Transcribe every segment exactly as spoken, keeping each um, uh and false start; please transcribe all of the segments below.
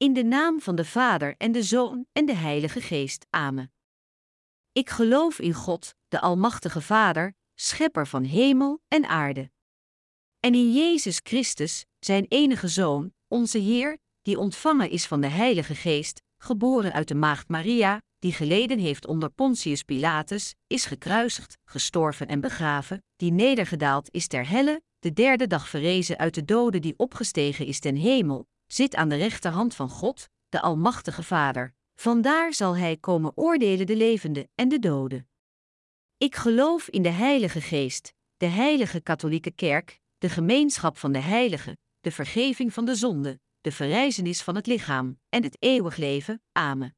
In de naam van de Vader en de Zoon en de Heilige Geest. Amen. Ik geloof in God, de Almachtige Vader, schepper van hemel en aarde. En in Jezus Christus, zijn enige Zoon, onze Heer, die ontvangen is van de Heilige Geest, geboren uit de maagd Maria, die geleden heeft onder Pontius Pilatus, is gekruisigd, gestorven en begraven, die nedergedaald is ter helle, de derde dag verrezen uit de doden, die opgestegen is ten hemel, zit aan de rechterhand van God, de Almachtige Vader. Vandaar zal hij komen oordelen de levenden en de doden. Ik geloof in de Heilige Geest, de heilige katholieke kerk, de gemeenschap van de heiligen, de vergeving van de zonden, de verrijzenis van het lichaam en het eeuwig leven. Amen.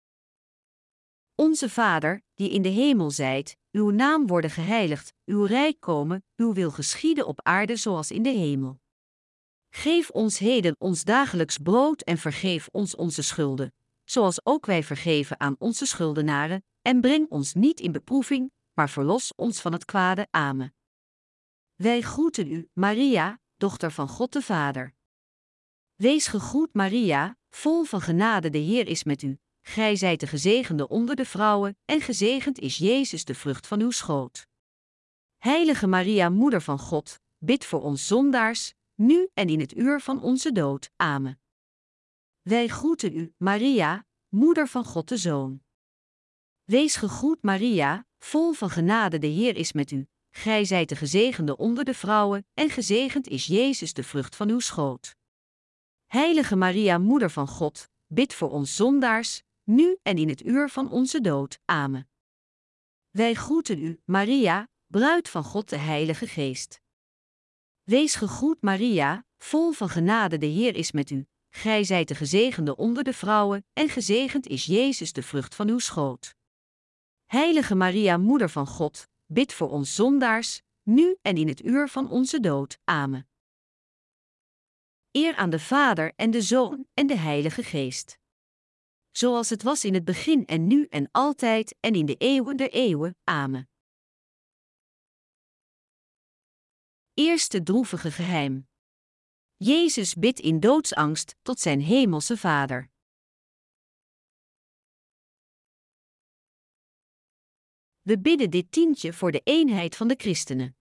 Onze Vader, die in de hemel zijt, uw naam worden geheiligd, uw rijk komen, uw wil geschieden op aarde zoals in de hemel. Geef ons heden ons dagelijks brood en vergeef ons onze schulden, zoals ook wij vergeven aan onze schuldenaren, en breng ons niet in beproeving, maar verlos ons van het kwade. Amen. Wij groeten u, Maria, dochter van God de Vader. Wees gegroet, Maria, vol van genade, de Heer is met u. Gij zijt de gezegende onder de vrouwen, en gezegend is Jezus, de vrucht van uw schoot. Heilige Maria, moeder van God, bid voor ons zondaars, nu en in het uur van onze dood. Amen. Wij groeten u, Maria, moeder van God de Zoon. Wees gegroet, Maria, vol van genade, de Heer is met u. Gij zijt de gezegende onder de vrouwen, en gezegend is Jezus, de vrucht van uw schoot. Heilige Maria, moeder van God, bid voor ons zondaars, nu en in het uur van onze dood. Amen. Wij groeten u, Maria, bruid van God de Heilige Geest. Wees gegroet, Maria, vol van genade, de Heer is met u. Gij zijt de gezegende onder de vrouwen, en gezegend is Jezus, de vrucht van uw schoot. Heilige Maria, moeder van God, bid voor ons zondaars, nu en in het uur van onze dood. Amen. Eer aan de Vader en de Zoon en de Heilige Geest. Zoals het was in het begin en nu en altijd en in de eeuwen der eeuwen. Amen. Eerste droevige geheim. Jezus bidt in doodsangst tot zijn hemelse Vader. We bidden dit tientje voor de eenheid van de christenen.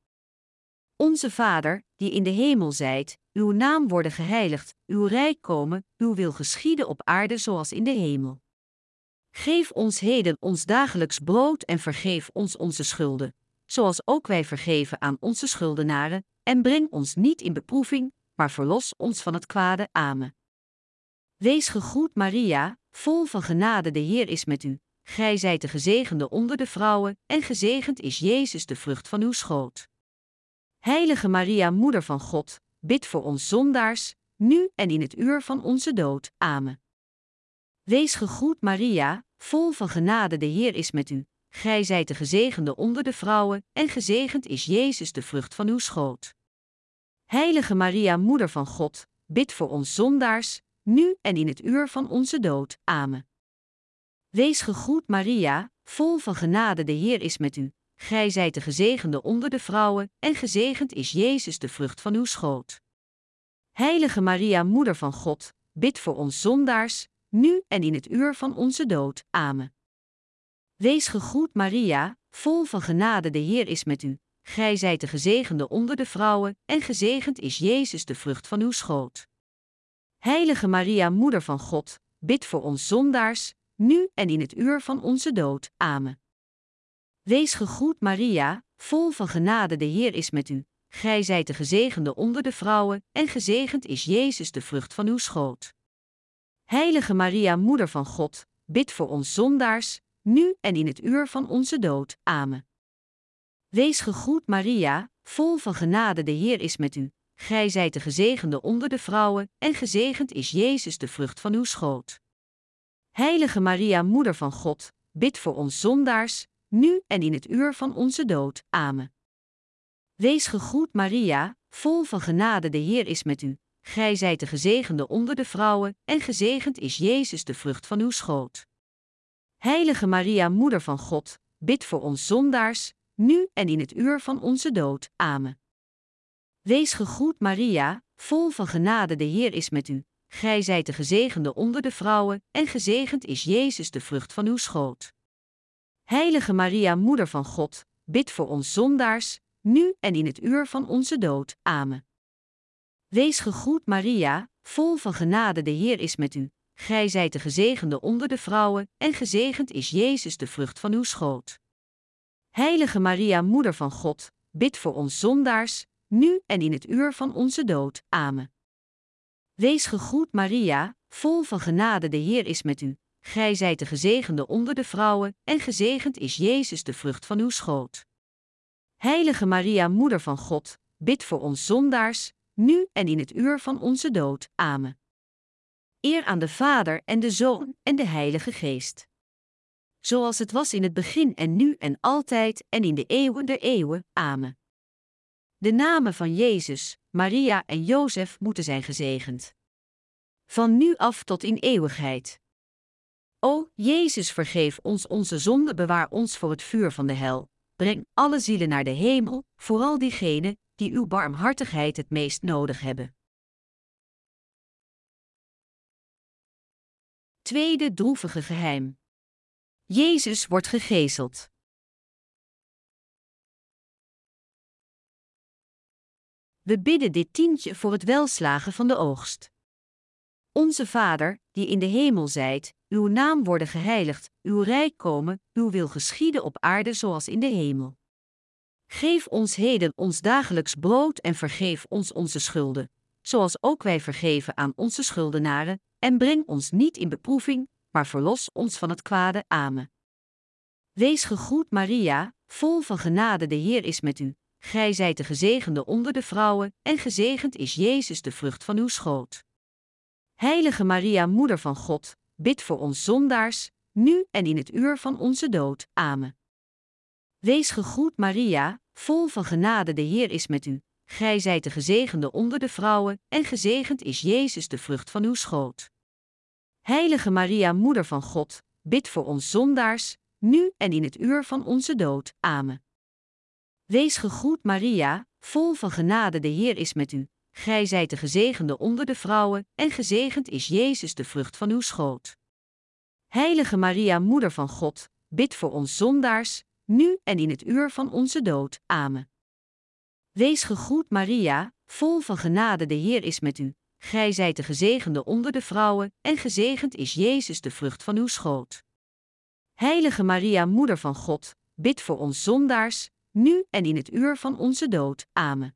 Onze Vader, die in de hemel zijt, uw naam worden geheiligd, uw rijk komen, uw wil geschieden op aarde zoals in de hemel. Geef ons heden ons dagelijks brood en vergeef ons onze schulden, zoals ook wij vergeven aan onze schuldenaren, en breng ons niet in beproeving, maar verlos ons van het kwade. Amen. Wees gegroet, Maria, vol van genade, de Heer is met u. Gij zijt de gezegende onder de vrouwen, en gezegend is Jezus, de vrucht van uw schoot. Heilige Maria, moeder van God, bid voor ons zondaars, nu en in het uur van onze dood. Amen. Wees gegroet, Maria, vol van genade, de Heer is met u. Gij zijt de gezegende onder de vrouwen, en gezegend is Jezus, de vrucht van uw schoot. Heilige Maria, moeder van God, bid voor ons zondaars, nu en in het uur van onze dood. Amen. Wees gegroet, Maria, vol van genade, de Heer is met u. Gij zijt de gezegende onder de vrouwen, en gezegend is Jezus, de vrucht van uw schoot. Heilige Maria, moeder van God, bid voor ons zondaars, nu en in het uur van onze dood. Amen. Wees gegroet, Maria, vol van genade, de Heer is met u. Gij zijt de gezegende onder de vrouwen, en gezegend is Jezus, de vrucht van uw schoot. Heilige Maria, moeder van God, bid voor ons zondaars, nu en in het uur van onze dood. Amen. Wees gegroet, Maria, vol van genade, de Heer is met u. Gij zijt de gezegende onder de vrouwen, en gezegend is Jezus, de vrucht van uw schoot. Heilige Maria, moeder van God, bid voor ons zondaars, nu en in het uur van onze dood. Amen. Wees gegroet, Maria, vol van genade, de Heer is met u. Gij zijt de gezegende onder de vrouwen, en gezegend is Jezus, de vrucht van uw schoot. Heilige Maria, moeder van God, bid voor ons zondaars, nu en in het uur van onze dood. Amen. Wees gegroet, Maria, vol van genade, de Heer is met u. Gij zijt de gezegende onder de vrouwen, en gezegend is Jezus, de vrucht van uw schoot. Heilige Maria, moeder van God, bid voor ons zondaars, nu en in het uur van onze dood. Amen. Wees gegroet, Maria, vol van genade, de Heer is met u. gij zijt de gezegende onder de vrouwen, en gezegend is Jezus de vrucht van uw schoot. Heilige Maria, Moeder van God, bid voor ons zondaars, nu en in het uur van onze dood. Amen. Wees gegroet Maria, vol van genade, de Heer is met u. Gij zijt de gezegende onder de vrouwen, en gezegend is Jezus de vrucht van uw schoot. Heilige Maria, Moeder van God, bid voor ons zondaars, nu en in het uur van onze dood. Amen. Wees gegroet Maria, vol van genade, de Heer is met u. Gij zijt de gezegende onder de vrouwen, en gezegend is Jezus de vrucht van uw schoot. Heilige Maria, Moeder van God, bid voor ons zondaars, nu en in het uur van onze dood. Amen. Eer aan de Vader en de Zoon en de Heilige Geest. Zoals het was in het begin en nu en altijd en in de eeuwen der eeuwen. Amen. De namen van Jezus, Maria en Jozef moeten zijn gezegend. Van nu af tot in eeuwigheid. O, Jezus, vergeef ons onze zonde, bewaar ons voor het vuur van de hel. Breng alle zielen naar de hemel, vooral diegenen die uw barmhartigheid het meest nodig hebben. Tweede droevige geheim. Jezus wordt gegezeld. We bidden dit tientje voor het welslagen van de oogst. Onze Vader, die in de hemel zijt, uw naam worden geheiligd, uw rijk komen, uw wil geschieden op aarde zoals in de hemel. Geef ons heden ons dagelijks brood en vergeef ons onze schulden, zoals ook wij vergeven aan onze schuldenaren, en breng ons niet in beproeving, maar verlos ons van het kwade. Amen. Wees gegroet Maria, vol van genade, de Heer is met u. Gij zijt de gezegende onder de vrouwen, en gezegend is Jezus de vrucht van uw schoot. Heilige Maria, Moeder van God, bid voor ons zondaars, nu en in het uur van onze dood. Amen. Wees gegroet Maria, vol van genade, de Heer is met u. Gij zijt de gezegende onder de vrouwen, en gezegend is Jezus de vrucht van uw schoot. Heilige Maria, Moeder van God, bid voor ons zondaars, nu en in het uur van onze dood. Amen. Wees gegroet Maria, vol van genade, de Heer is met u. Gij zijt de gezegende onder de vrouwen, en gezegend is Jezus de vrucht van uw schoot. Heilige Maria, Moeder van God, bid voor ons zondaars, nu en in het uur van onze dood. Amen. Wees gegroet Maria, vol van genade, de Heer is met u. Gij zijt de gezegende onder de vrouwen, en gezegend is Jezus de vrucht van uw schoot. Heilige Maria, Moeder van God, bid voor ons zondaars, nu en in het uur van onze dood. Amen.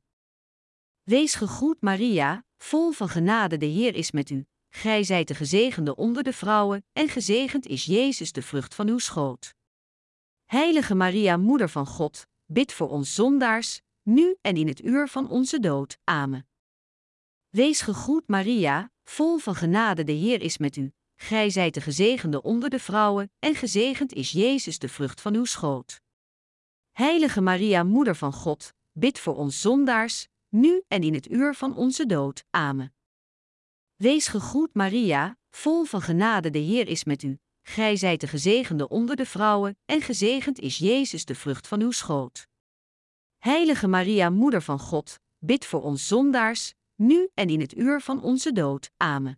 Wees gegroet Maria, vol van genade, de Heer is met u. Gij zijt de gezegende onder de vrouwen, en gezegend is Jezus de vrucht van uw schoot. Heilige Maria, Moeder van God, bid voor ons zondaars, nu en in het uur van onze dood. Amen. Wees gegroet Maria, vol van genade, de Heer is met u. Gij zijt de gezegende onder de vrouwen, en gezegend is Jezus de vrucht van uw schoot. Heilige Maria, Moeder van God, bid voor ons zondaars, nu en in het uur van onze dood. Amen. Wees gegroet Maria, vol van genade, de Heer is met u. Gij zijt de gezegende onder de vrouwen, en gezegend is Jezus de vrucht van uw schoot. Heilige Maria, Moeder van God, bid voor ons zondaars, nu en in het uur van onze dood. Amen.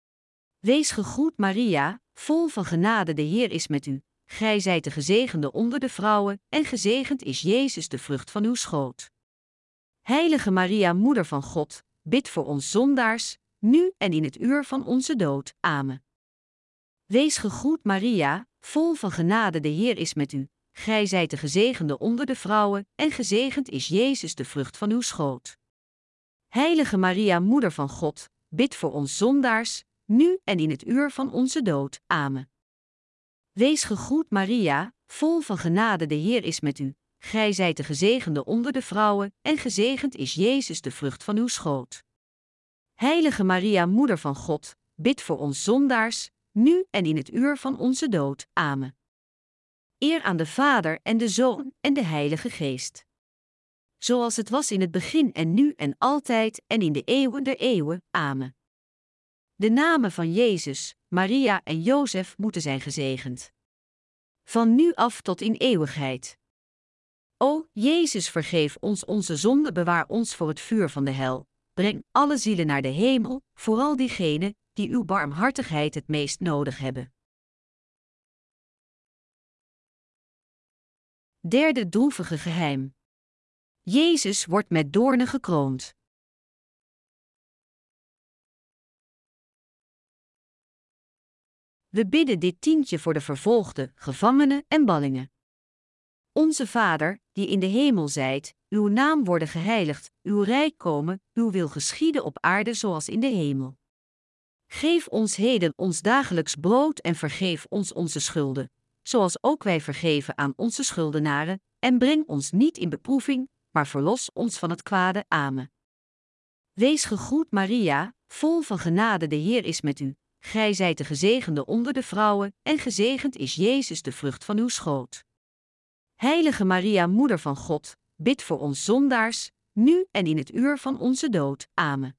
Wees gegroet Maria, vol van genade, de Heer is met u. Gij zijt de gezegende onder de vrouwen, en gezegend is Jezus de vrucht van uw schoot. Heilige Maria, Moeder van God, bid voor ons zondaars, nu en in het uur van onze dood. Amen. Wees gegroet Maria, vol van genade, de Heer is met u. Gij zijt de gezegende onder de vrouwen, en gezegend is Jezus de vrucht van uw schoot. Heilige Maria, Moeder van God, bid voor ons zondaars, nu en in het uur van onze dood. Amen. Wees gegroet Maria, vol van genade, de Heer is met u. Gij zijt de gezegende onder de vrouwen, en gezegend is Jezus de vrucht van uw schoot. Heilige Maria, Moeder van God, bid voor ons zondaars, nu en in het uur van onze dood. Amen. Eer aan de Vader en de Zoon en de Heilige Geest. Zoals het was in het begin en nu en altijd en in de eeuwen der eeuwen. Amen. De namen van Jezus, Maria en Jozef moeten zijn gezegend. Van nu af tot in eeuwigheid. O, Jezus, vergeef ons onze zonde, bewaar ons voor het vuur van de hel. breng alle zielen naar de hemel, vooral diegenen die uw barmhartigheid het meest nodig hebben. Derde droevige geheim. Jezus wordt met doornen gekroond. We bidden dit tientje voor de vervolgden, gevangenen en ballingen. Onze Vader, die in de hemel zijt, uw naam worden geheiligd, uw rijk komen, uw wil geschieden op aarde zoals in de hemel. Geef ons heden ons dagelijks brood en vergeef ons onze schulden, zoals ook wij vergeven aan onze schuldenaren, en breng ons niet in beproeving, maar verlos ons van het kwade. Amen. Wees gegroet Maria, vol van genade, de Heer is met u. Gij zijt de gezegende onder de vrouwen, en gezegend is Jezus, de vrucht van uw schoot. Heilige Maria, Moeder van God, bid voor ons zondaars, nu en in het uur van onze dood. Amen.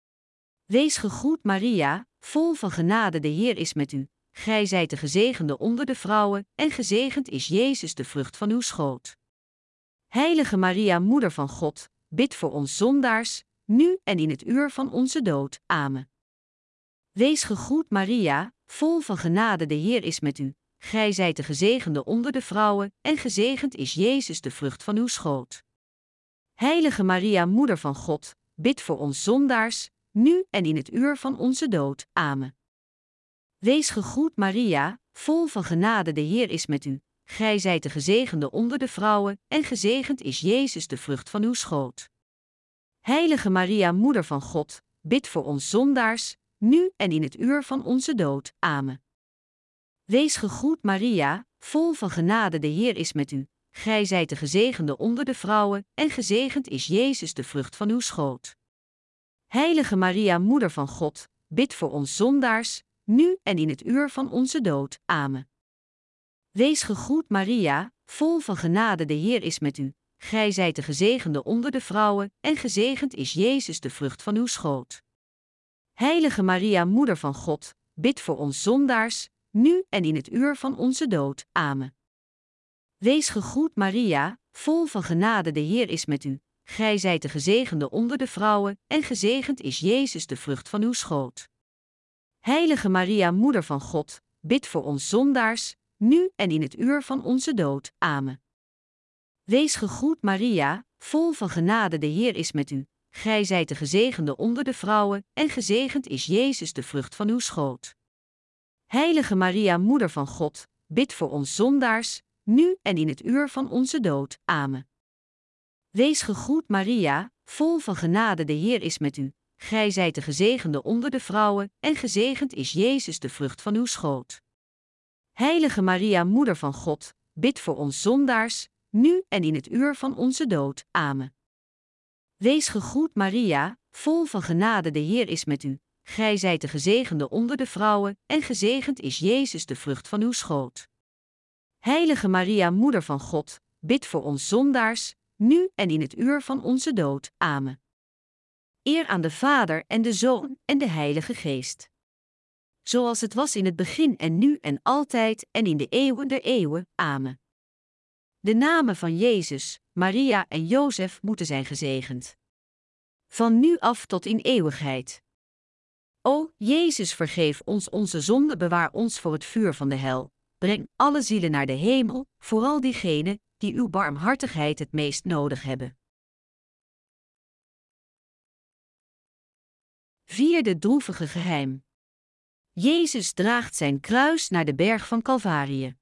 Wees gegroet Maria, vol van genade, de Heer is met u. Gij zijt de gezegende onder de vrouwen, en gezegend is Jezus, de vrucht van uw schoot. Heilige Maria, Moeder van God, bid voor ons zondaars, nu en in het uur van onze dood. Amen. Wees gegroet Maria, vol van genade, de Heer is met u. Gij zijt de gezegende onder de vrouwen, en gezegend is Jezus, de vrucht van uw schoot. Heilige Maria, Moeder van God, bid voor ons zondaars, nu en in het uur van onze dood. Amen. Wees gegroet Maria, vol van genade, de Heer is met u. Gij zijt de gezegende onder de vrouwen, en gezegend is Jezus, de vrucht van uw schoot. Heilige Maria, Moeder van God, bid voor ons zondaars, nu en in het uur van onze dood. Amen. Wees gegroet Maria, vol van genade, de Heer is met u. Gij zijt de gezegende onder de vrouwen, en gezegend is Jezus, de vrucht van uw schoot. Heilige Maria, Moeder van God, bid voor ons zondaars, nu en in het uur van onze dood. Amen. Wees gegroet Maria, vol van genade, de Heer is met u. Gij zijt de gezegende onder de vrouwen, en gezegend is Jezus, de vrucht van uw schoot. Heilige Maria, Moeder van God, bid voor ons zondaars, nu en in het uur van onze dood. Amen. Wees gegroet Maria, vol van genade, de Heer is met u. Gij zijt de gezegende onder de vrouwen, en gezegend is Jezus, de vrucht van uw schoot. Heilige Maria, Moeder van God, bid voor ons zondaars, nu en in het uur van onze dood. Amen. Wees gegroet Maria, vol van genade, de Heer is met u. Gij zijt de gezegende onder de vrouwen, en gezegend is Jezus, de vrucht van uw schoot. Heilige Maria, Moeder van God, bid voor ons zondaars, nu en in het uur van onze dood. Amen. Wees gegroet Maria, vol van genade, de Heer is met u. Gij zijt de gezegende onder de vrouwen, en gezegend is Jezus, de vrucht van uw schoot. Heilige Maria, Moeder van God, bid voor ons zondaars, nu en in het uur van onze dood. Amen. Wees gegroet Maria, vol van genade, de Heer is met u. Gij zijt de gezegende onder de vrouwen, en gezegend is Jezus, de vrucht van uw schoot. Heilige Maria, Moeder van God, bid voor ons zondaars, nu en in het uur van onze dood. Amen. Eer aan de Vader en de Zoon en de Heilige Geest. Zoals het was in het begin en nu en altijd en in de eeuwen der eeuwen. Amen. De namen van Jezus, Maria en Jozef moeten zijn gezegend. Van nu af tot in eeuwigheid. O, Jezus, vergeef ons onze zonden, bewaar ons voor het vuur van de hel. Breng alle zielen naar de hemel, vooral diegenen die uw barmhartigheid het meest nodig hebben. Vierde droevige geheim. Jezus draagt zijn kruis naar de berg van Calvarië.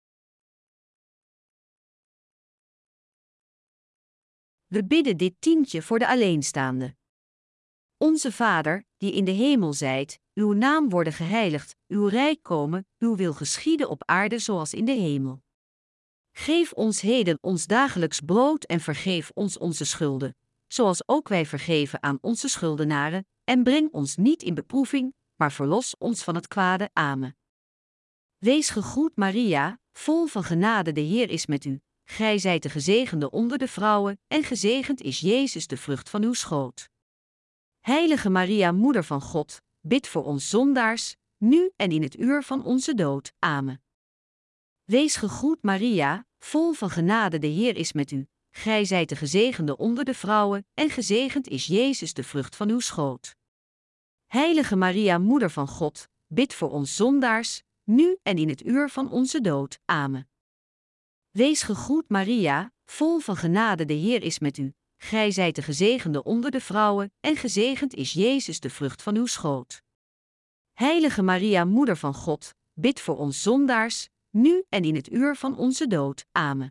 We bidden dit tientje voor de alleenstaande. Onze Vader, die in de hemel zijt, uw naam worden geheiligd, uw rijk komen, uw wil geschieden op aarde zoals in de hemel. Geef ons heden ons dagelijks brood en vergeef ons onze schulden, zoals ook wij vergeven aan onze schuldenaren, en breng ons niet in beproeving, maar verlos ons van het kwade. Amen. Wees gegroet Maria, vol van genade, de Heer is met u. Gij zijt de gezegende onder de vrouwen, en gezegend is Jezus, de vrucht van uw schoot. Heilige Maria, Moeder van God, bid voor ons zondaars, nu en in het uur van onze dood. Amen. Wees gegroet Maria, vol van genade, de Heer is met u. gij zijt de gezegende onder de vrouwen, en gezegend is Jezus de vrucht van uw schoot. Heilige Maria, Moeder van God, bid voor ons zondaars, nu en in het uur van onze dood. Amen. Wees gegroet Maria, vol van genade, de Heer is met u. Gij zijt de gezegende onder de vrouwen, en gezegend is Jezus de vrucht van uw schoot. Heilige Maria, Moeder van God, bid voor ons zondaars, nu en in het uur van onze dood. Amen.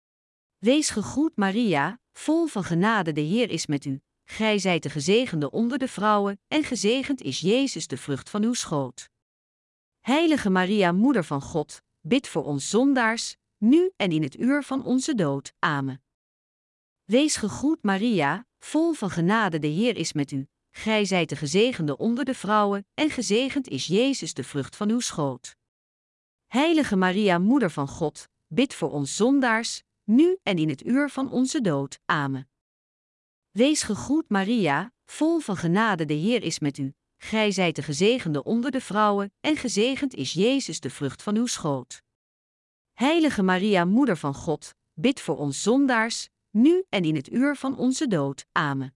Wees gegroet Maria, vol van genade, de Heer is met u. Gij zijt de gezegende onder de vrouwen, en gezegend is Jezus de vrucht van uw schoot. Heilige Maria, Moeder van God, bid voor ons zondaars, nu en in het uur van onze dood. Amen. Wees gegroet Maria, vol van genade, de Heer is met u. Gij zijt de gezegende onder de vrouwen, en gezegend is Jezus de vrucht van uw schoot. Heilige Maria, Moeder van God, bid voor ons zondaars, nu en in het uur van onze dood. Amen. Wees gegroet Maria, vol van genade, de Heer is met u. Gij zijt de gezegende onder de vrouwen, en gezegend is Jezus de vrucht van uw schoot. Heilige Maria, Moeder van God, bid voor ons zondaars, nu en in het uur van onze dood. Amen.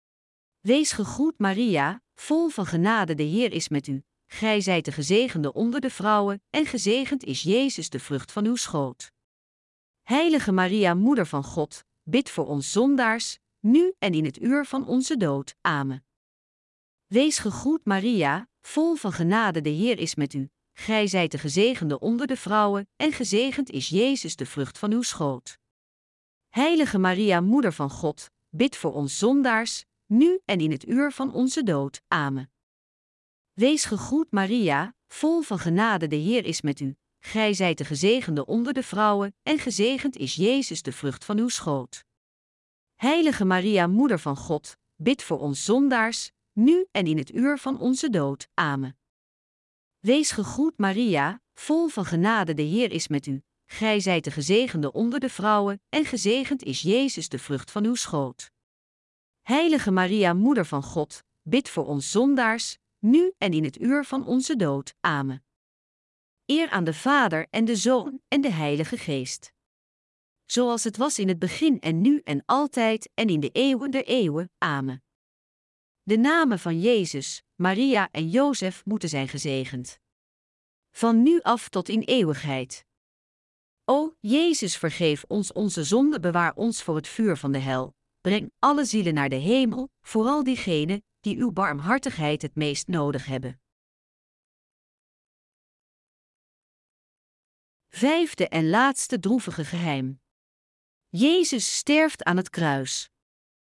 Wees gegroet Maria, vol van genade, de Heer is met u. Gij zijt de gezegende onder de vrouwen, en gezegend is Jezus de vrucht van uw schoot. Heilige Maria, Moeder van God, bid voor ons zondaars, nu en in het uur van onze dood. Amen. Wees gegroet Maria, vol van genade, de Heer is met u. Gij zijt de gezegende onder de vrouwen, en gezegend is Jezus de vrucht van uw schoot. Heilige Maria, Moeder van God, bid voor ons zondaars, nu en in het uur van onze dood. Amen. Wees gegroet Maria, vol van genade, de Heer is met u. Gij zijt de gezegende onder de vrouwen, en gezegend is Jezus de vrucht van uw schoot. Heilige Maria, Moeder van God, bid voor ons zondaars, nu en in het uur van onze dood. Amen. Wees gegroet Maria, vol van genade, de Heer is met u. Gij zijt de gezegende onder de vrouwen, en gezegend is Jezus de vrucht van uw schoot. Heilige Maria, Moeder van God, bid voor ons zondaars, nu en in het uur van onze dood. Amen. Eer aan de Vader en de Zoon en de Heilige Geest. Zoals het was in het begin en nu en altijd en in de eeuwen der eeuwen. Amen. De namen van Jezus, Maria en Jozef moeten zijn gezegend. Van nu af tot in eeuwigheid. O, Jezus, vergeef ons onze zonde, bewaar ons voor het vuur van de hel. Breng alle zielen naar de hemel, vooral diegenen die uw barmhartigheid het meest nodig hebben. Vijfde en laatste droevige geheim. Jezus sterft aan het kruis.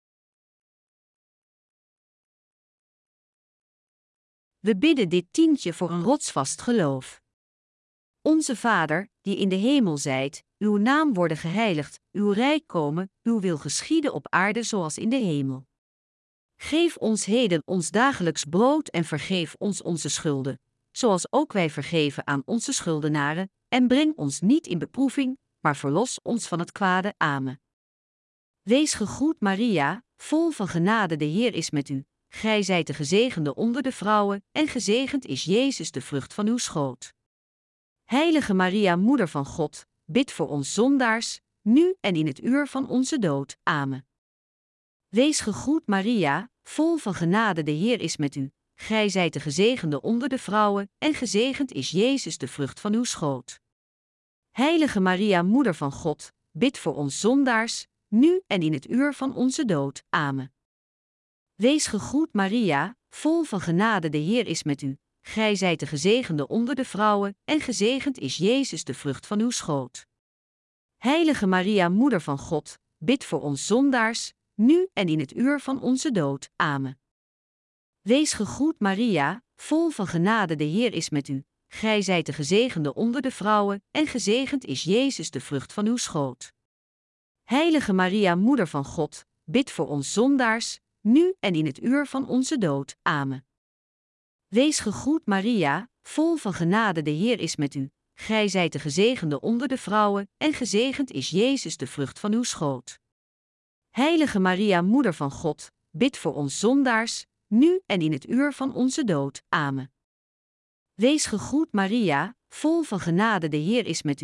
We bidden dit tientje voor een rotsvast geloof. Onze Vader, die in de hemel zijt, uw naam worden geheiligd, uw rijk komen, uw wil geschieden op aarde zoals in de hemel. Geef ons heden ons dagelijks brood en vergeef ons onze schulden, zoals ook wij vergeven aan onze schuldenaren, en breng ons niet in beproeving, maar verlos ons van het kwade. Amen. Wees gegroet Maria, vol van genade, de Heer is met u. Gij zijt de gezegende onder de vrouwen, en gezegend is Jezus de vrucht van uw schoot. Heilige Maria, Moeder van God, bid voor ons zondaars, nu en in het uur van onze dood. Amen. Wees gegroet Maria, vol van genade, de Heer is met u. Gij zijt de gezegende onder de vrouwen, en gezegend is Jezus de vrucht van uw schoot. Heilige Maria, Moeder van God, bid voor ons zondaars, nu en in het uur van onze dood. Amen. Wees gegroet Maria, vol van genade, de Heer is met u. Gij zijt de gezegende onder de vrouwen, en gezegend is Jezus de vrucht van uw schoot. Heilige Maria, Moeder van God, bid voor ons zondaars, nu en in het uur van onze dood. Amen. Wees gegroet Maria, vol van genade, de Heer is met u. Gij zijt de gezegende onder de vrouwen, en gezegend is Jezus de vrucht van uw schoot. Heilige Maria, Moeder van God, bid voor ons zondaars, nu en in het uur van onze dood. Amen. Wees gegroet Maria, vol van genade, de Heer is met u. Gij zijt de gezegende onder de vrouwen, en gezegend is Jezus de vrucht van uw schoot. Heilige Maria, Moeder van God, bid voor ons zondaars, nu en in het uur van onze dood. Amen. Wees gegroet Maria, vol van genade, de Heer is met u.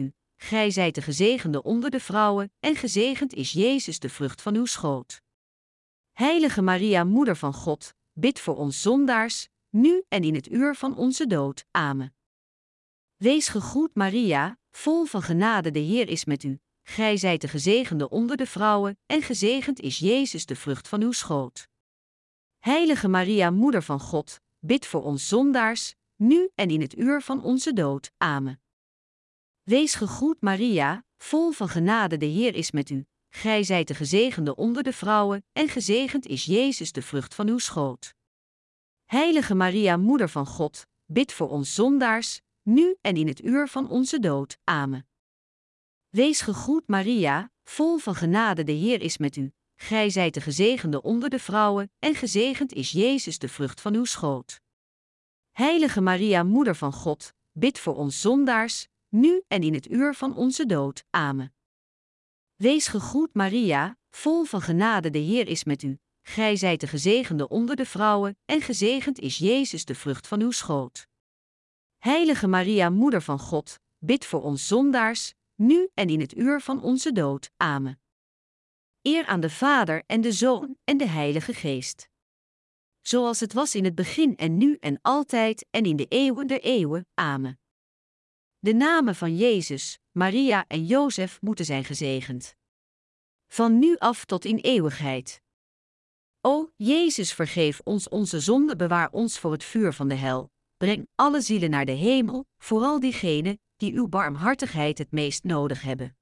gij zijt de gezegende onder de vrouwen, en gezegend is Jezus de vrucht van uw schoot. Heilige Maria, Moeder van God, bid voor ons zondaars, nu en in het uur van onze dood. Amen. Wees gegroet Maria, vol van genade, de Heer is met u. Gij zijt de gezegende onder de vrouwen, en gezegend is Jezus de vrucht van uw schoot. Heilige Maria, Moeder van God, bid voor ons zondaars, nu en in het uur van onze dood. Amen. Wees gegroet Maria, vol van genade, de Heer is met u. Gij zijt de gezegende onder de vrouwen, en gezegend is Jezus de vrucht van uw schoot. Heilige Maria, Moeder van God, bid voor ons zondaars, nu en in het uur van onze dood. Amen. Wees gegroet Maria, vol van genade, de Heer is met u. Gij zijt de gezegende onder de vrouwen, en gezegend is Jezus de vrucht van uw schoot. Heilige Maria, Moeder van God, bid voor ons zondaars, nu en in het uur van onze dood. Amen. Wees gegroet Maria, vol van genade, de Heer is met u. Gij zijt de gezegende onder de vrouwen, en gezegend is Jezus de vrucht van uw schoot. Heilige Maria, Moeder van God, bid voor ons zondaars, nu en in het uur van onze dood. Amen. Eer aan de Vader en de Zoon en de Heilige Geest. Zoals het was in het begin en nu en altijd en in de eeuwen der eeuwen. Amen. De namen van Jezus, Maria en Jozef moeten zijn gezegend. Van nu af tot in eeuwigheid. O, Jezus, vergeef ons onze zonde, bewaar ons voor het vuur van de hel. Breng alle zielen naar de hemel, vooral diegenen die uw barmhartigheid het meest nodig hebben.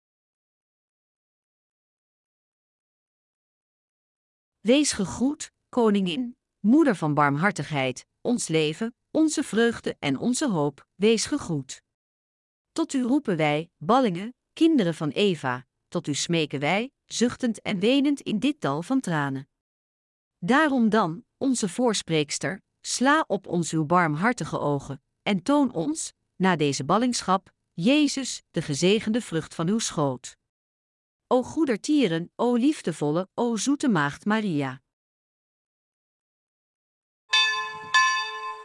Wees gegroet, Koningin, Moeder van barmhartigheid, ons leven, onze vreugde en onze hoop, wees gegroet. Tot u roepen wij, ballingen, kinderen van Eva, tot u smeken wij, zuchtend en wenend in dit dal van tranen. Daarom dan, onze voorspreekster, sla op ons uw barmhartige ogen, en toon ons, na deze ballingschap, Jezus, de gezegende vrucht van uw schoot. O goedertieren, o liefdevolle, o zoete maagd Maria.